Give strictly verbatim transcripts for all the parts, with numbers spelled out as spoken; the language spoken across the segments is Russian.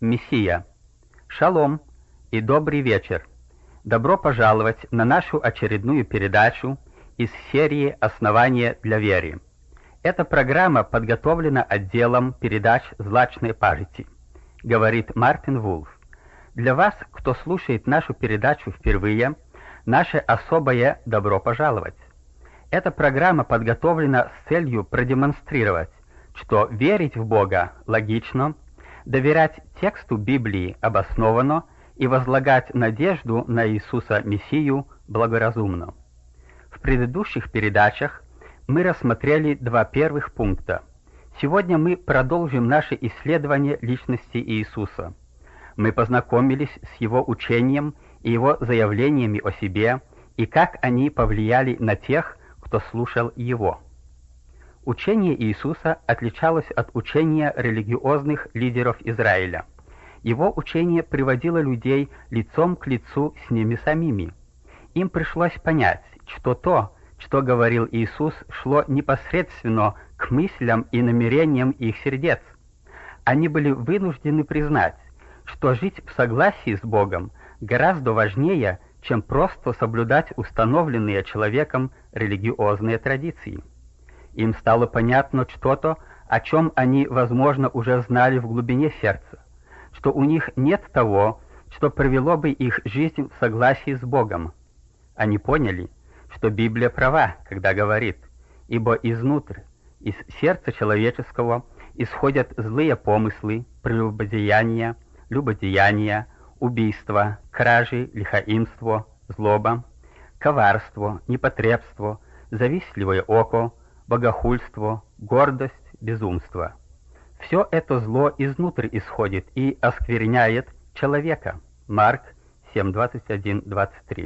Мессия. Шалом и добрый вечер. Добро пожаловать на нашу очередную передачу из серии «Основания для веры». Эта программа подготовлена отделом передач «Злачной пажити», говорит Мартин Вулф. Для вас, кто слушает нашу передачу впервые, наше особое добро пожаловать. Эта программа подготовлена с целью продемонстрировать, что верить в Бога логично, доверять тексту Библии обоснованно и возлагать надежду на Иисуса Мессию благоразумно. В предыдущих передачах мы рассмотрели два первых пункта. Сегодня мы продолжим наше исследование личности Иисуса. Мы познакомились с Его учением и Его заявлениями о себе, и как они повлияли на тех, кто слушал Его. Учение Иисуса отличалось от учения религиозных лидеров Израиля. Его учение приводило людей лицом к лицу с ними самими. Им пришлось понять, что то, что говорил Иисус, шло непосредственно к мыслям и намерениям их сердец. Они были вынуждены признать, что жить в согласии с Богом гораздо важнее, чем просто соблюдать установленные человеком религиозные традиции. Им стало понятно что-то, о чем они, возможно, уже знали в глубине сердца, что у них нет того, что привело бы их жизнь в согласии с Богом. Они поняли, что Библия права, когда говорит: «Ибо изнутрь, из сердца человеческого исходят злые помыслы, прелюбодеяния, любодеяния, убийства, кражи, лихаимство, злоба, коварство, непотребство, завистливое око, богохульство, гордость, безумство. Все это зло изнутрь исходит и оскверняет человека». Марк семь, двадцать один, двадцать три.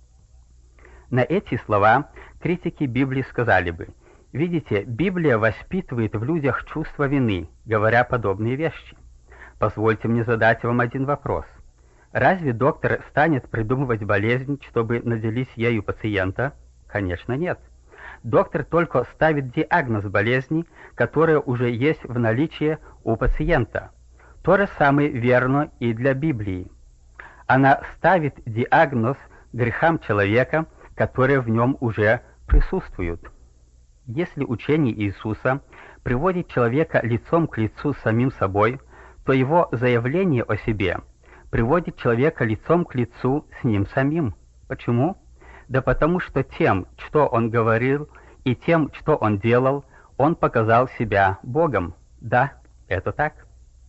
На эти слова критики Библии сказали бы: видите, Библия воспитывает в людях чувство вины, говоря подобные вещи. Позвольте мне задать вам один вопрос. Разве доктор станет придумывать болезнь, чтобы наделить ею пациента? Конечно, нет. Доктор только ставит диагноз болезни, которая уже есть в наличии у пациента. То же самое верно и для Библии. Она ставит диагноз грехам человека, которые в нем уже присутствуют. Если учение Иисуса приводит человека лицом к лицу с самим собой, то его заявление о себе приводит человека лицом к лицу с ним самим. Почему? Да потому что тем, что он говорил, и тем, что он делал, он показал себя Богом. Да, это так.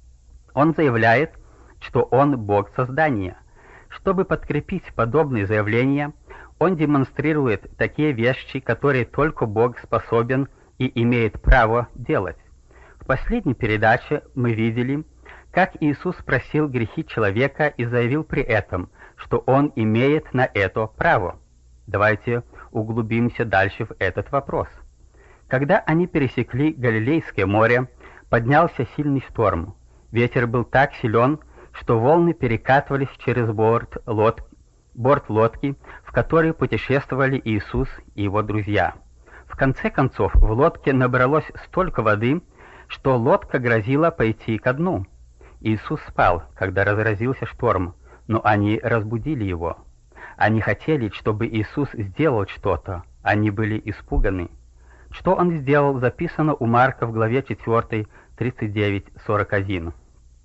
Он заявляет, что он Бог создания. Чтобы подкрепить подобные заявления, он демонстрирует такие вещи, которые только Бог способен и имеет право делать. В последней передаче мы видели, как Иисус просил грехи человека и заявил при этом, что он имеет на это право. Давайте углубимся дальше в этот вопрос. Когда они пересекли Галилейское море, поднялся сильный шторм. Ветер был так силен, что волны перекатывались через борт лодки, борт лодки, в которой путешествовали Иисус и его друзья. В конце концов, в лодке набралось столько воды, что лодка грозила пойти ко дну. Иисус спал, когда разразился шторм, но они разбудили его. Они хотели, чтобы Иисус сделал что-то, они были испуганы. Что он сделал, записано у Марка в главе четыре, тридцать девять, сорок один.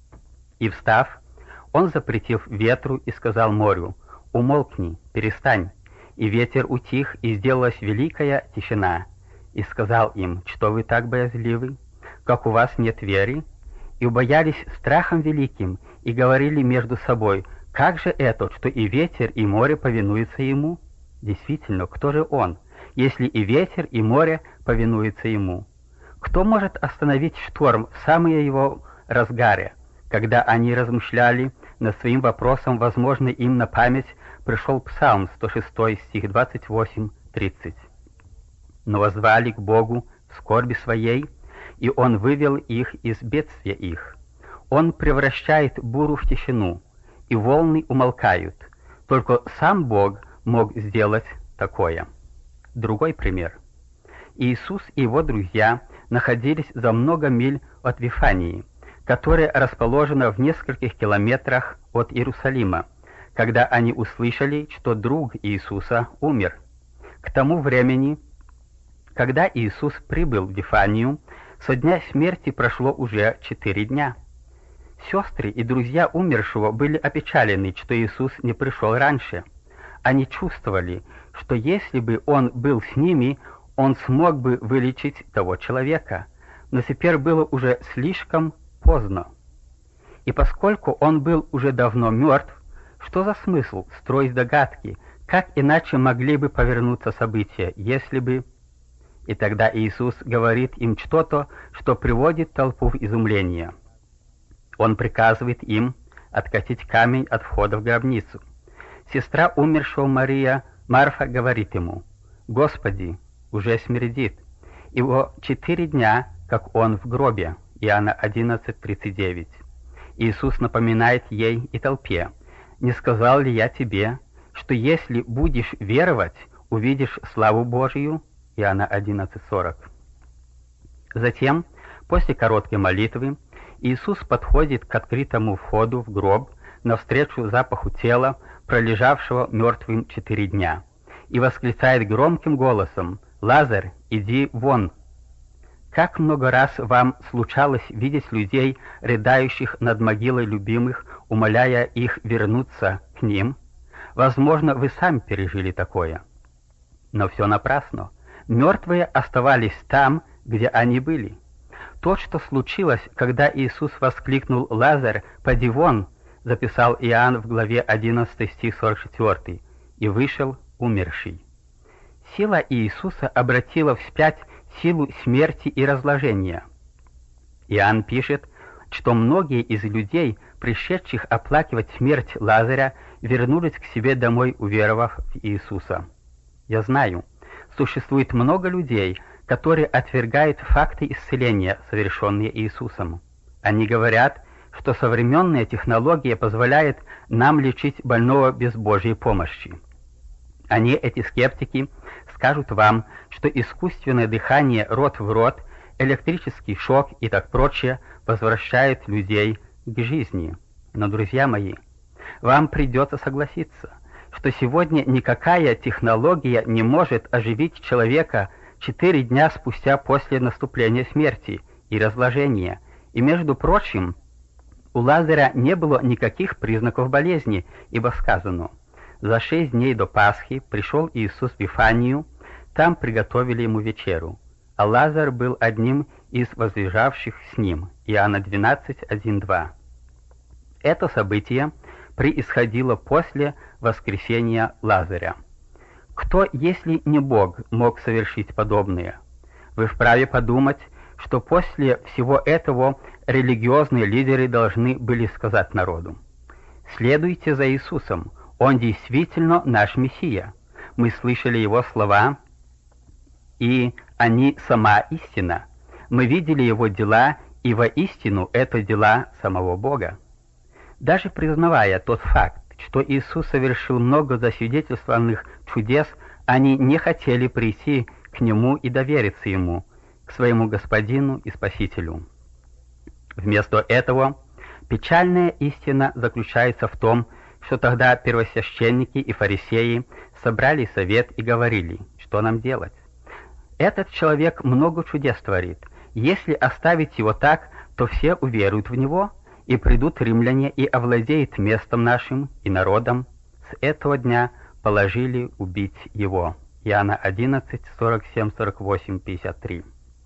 «И встав, он запретил ветру и сказал морю: умолкни, перестань. И ветер утих, и сделалась великая тишина. И сказал им: что вы так боязливы? Как у вас нет веры? И убоялись страхом великим, и говорили между собой: как же это, что и ветер, и море повинуются ему? Действительно, кто же он, если и ветер, и море повинуются ему? Кто может остановить шторм в самое его разгаре?» Когда они размышляли над своим вопросом, возможно, им на память пришел Псалм сто шесть, стих двадцать восемь, тридцать. «Но воззвали к Богу в скорби своей, и Он вывел их из бедствия их. Он превращает бурю в тишину, и волны умолкают. Только сам Бог мог сделать такое». Другой пример. Иисус и его друзья находились за много миль от Вифании, которое расположено в нескольких километрах от Иерусалима, когда они услышали, что друг Иисуса умер. К тому времени, когда Иисус прибыл в Вифанию, со дня смерти прошло уже четыре дня. Сестры и друзья умершего были опечалены, что Иисус не пришел раньше. Они чувствовали, что если бы Он был с ними, Он смог бы вылечить того человека, но теперь было уже слишком поздно. И поскольку Он был уже давно мертв, что за смысл строить догадки, как иначе могли бы повернуться события, если бы... И тогда Иисус говорит им что-то, что приводит толпу в изумление. Он приказывает им откатить камень от входа в гробницу. Сестра умершего Мария, Марфа, говорит ему: «Господи, уже смердит, его четыре дня, как он в гробе». Иоанна одиннадцать тридцать девять. Иисус напоминает ей и толпе: «Не сказал ли я тебе, что если будешь веровать, увидишь славу Божию?» Иоанна одиннадцать сорок. Затем, после короткой молитвы, Иисус подходит к открытому входу в гроб навстречу запаху тела, пролежавшего мертвым четыре дня, и восклицает громким голосом: «Лазарь, иди вон!» Как много раз вам случалось видеть людей, рыдающих над могилой любимых, умоляя их вернуться к ним? Возможно, вы сами пережили такое. Но все напрасно. Мертвые оставались там, где они были. То, что случилось, когда Иисус воскликнул: «Лазарь, поди вон», записал Иоанн в главе одиннадцать, стих сорок четыре, «и вышел умерший». Сила Иисуса обратила вспять силу смерти и разложения. Иоанн пишет, что многие из людей, пришедших оплакивать смерть Лазаря, вернулись к себе домой, уверовав в Иисуса. Я знаю, существует много людей, которые отвергают факты исцеления, совершенные Иисусом. Они говорят, что современная технология позволяет нам лечить больного без Божьей помощи. Они, эти скептики, скажут вам, что искусственное дыхание рот в рот, электрический шок и так прочее возвращают людей к жизни. Но, друзья мои, вам придется согласиться, что сегодня никакая технология не может оживить человека четыре дня спустя после наступления смерти и разложения. И, между прочим, у Лазаря не было никаких признаков болезни, ибо сказано: «За шесть дней до Пасхи пришел Иисус в Вифанию, там приготовили ему вечеру, а Лазарь был одним из возлежавших с ним». Иоанна двенадцать, один, два. Это событие происходило после воскресения Лазаря. Кто, если не Бог, мог совершить подобное? Вы вправе подумать, что после всего этого религиозные лидеры должны были сказать народу: «Следуйте за Иисусом, Он действительно наш Мессия. Мы слышали Его слова, и они сама истина. Мы видели Его дела, и воистину это дела самого Бога». Даже признавая тот факт, что Иисус совершил много засвидетельствованных чудес, они не хотели прийти к Нему и довериться Ему, к своему Господину и Спасителю. Вместо этого печальная истина заключается в том, что тогда первосвященники и фарисеи собрали совет и говорили: что нам делать? Этот человек много чудес творит. Если оставить его так, то все уверуют в него, и придут римляне и овладеют местом нашим и народом. С этого дня положили убить его. Иоанна одиннадцать, сорок семь, сорок восемь, пятьдесят три.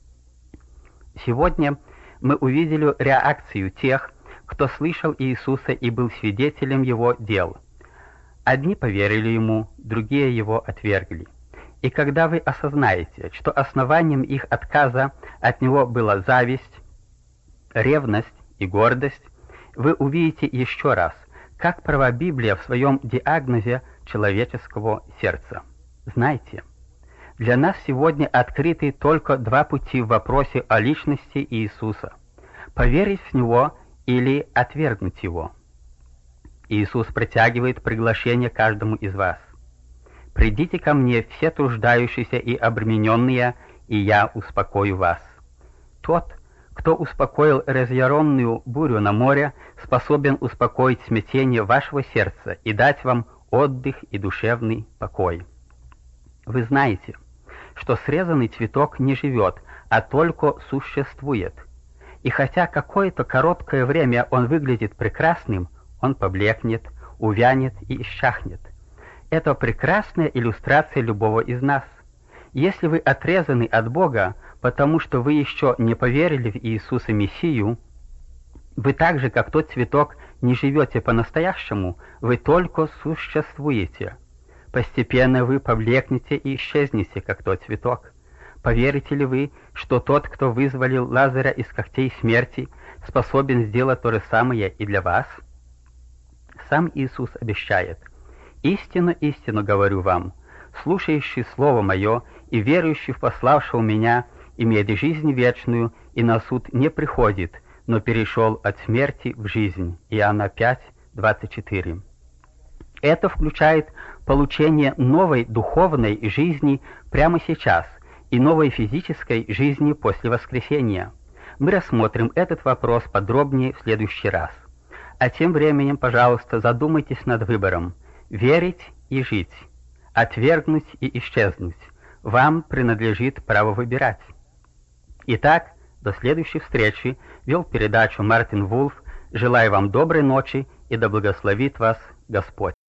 Сегодня мы увидели реакцию тех, кто слышал Иисуса и был свидетелем Его дел. Одни поверили Ему, другие Его отвергли. И когда вы осознаете, что основанием их отказа от Него была зависть, ревность и гордость, вы увидите еще раз, как права Библия в своем диагнозе человеческого сердца. Знаете, для нас сегодня открыты только два пути в вопросе о личности Иисуса: поверить в Него или отвергнуть Его. Иисус протягивает приглашение каждому из вас: «Придите ко мне, все труждающиеся и обремененные, и я успокою вас». Тот, Кто успокоил разъяренную бурю на море, способен успокоить смятение вашего сердца и дать вам отдых и душевный покой. Вы знаете, что срезанный цветок не живет, а только существует. И хотя какое-то короткое время он выглядит прекрасным, он поблекнет, увянет и исчахнет. Это прекрасная иллюстрация любого из нас. Если вы отрезаны от Бога, потому что вы еще не поверили в Иисуса Мессию, вы так же, как тот цветок, не живете по-настоящему, вы только существуете. Постепенно вы поблекнете и исчезнете, как тот цветок. Поверите ли вы, что тот, кто вызволил Лазаря из когтей смерти, способен сделать то же самое и для вас? Сам Иисус обещает: «Истину, истину говорю вам, слушающий Слово Мое и верующий в пославшего Меня имеет жизнь вечную и на суд не приходит, но перешел от смерти в жизнь». Иоанна пять, двадцать четыре. Это включает получение новой духовной жизни прямо сейчас и новой физической жизни после воскресения. Мы рассмотрим этот вопрос подробнее в следующий раз. А тем временем, пожалуйста, задумайтесь над выбором: верить и жить, отвергнуть и исчезнуть. Вам принадлежит право выбирать. Итак, до следующей встречи. Вел передачу Мартин Вулф. Желаю вам доброй ночи и да благословит вас Господь.